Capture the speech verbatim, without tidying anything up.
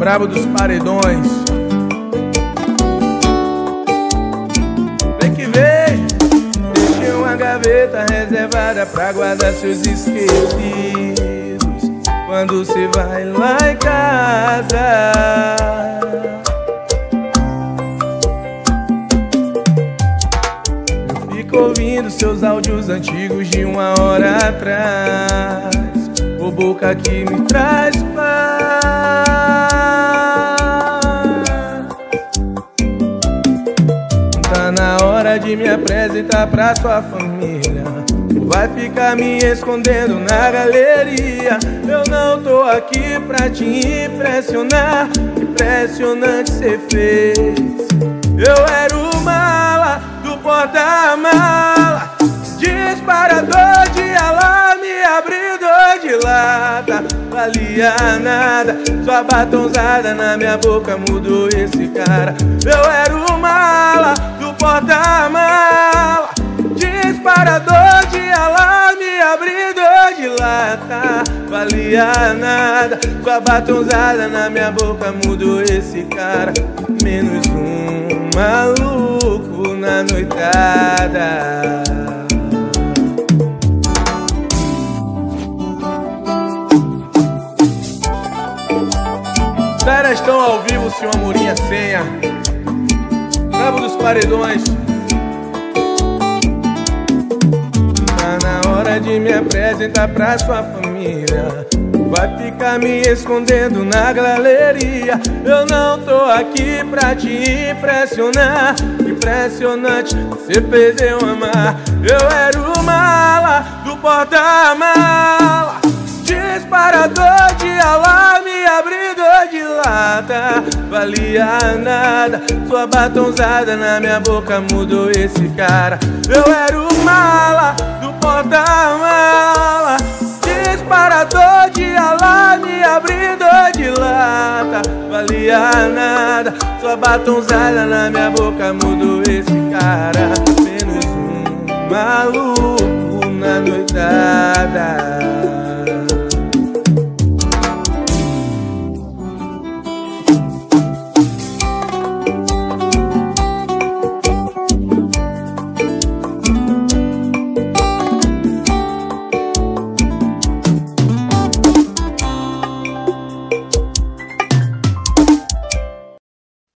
brabo dos paredões. Vem que vem. Deixei uma gaveta reservada pra guardar seus esquecidos. Quando cê vai lá em casa, eu fico ouvindo seus áudios antigos de uma hora atrás. Ô boca que me traz paz. Tá na hora de me apresentar pra sua família. Vai ficar me escondendo na galeria. Eu não tô aqui pra te impressionar. Impressionante cê fez. Eu era o mala do porta-mala, disparador de alarme, abridor de lata. Valia nada, sua batonzada na minha boca mudou esse cara. Eu era o mala do porta-mala, disparador de alarme, abridor de lata. Valia nada, sua batonzada na minha boca mudou esse cara. Menos um maluco na noitada. Os caras estão ao vivo, senhor Amorim, a senha. Brabo dos paredões. Tá na hora de me apresentar pra sua família. Vai ficar me escondendo na galeria. Eu não tô aqui pra te impressionar. Impressionante, você perdeu amar. Eu era o mala do porta-mala, disparador de alarme, abridor de lata. Valia nada, sua batonzada na minha boca mudou esse cara. Eu era o mala do porta-mala, disparador de alarme, abridor de lata. Valia nada, sua batonzada na minha boca mudou esse cara. Menos um maluco na noitada.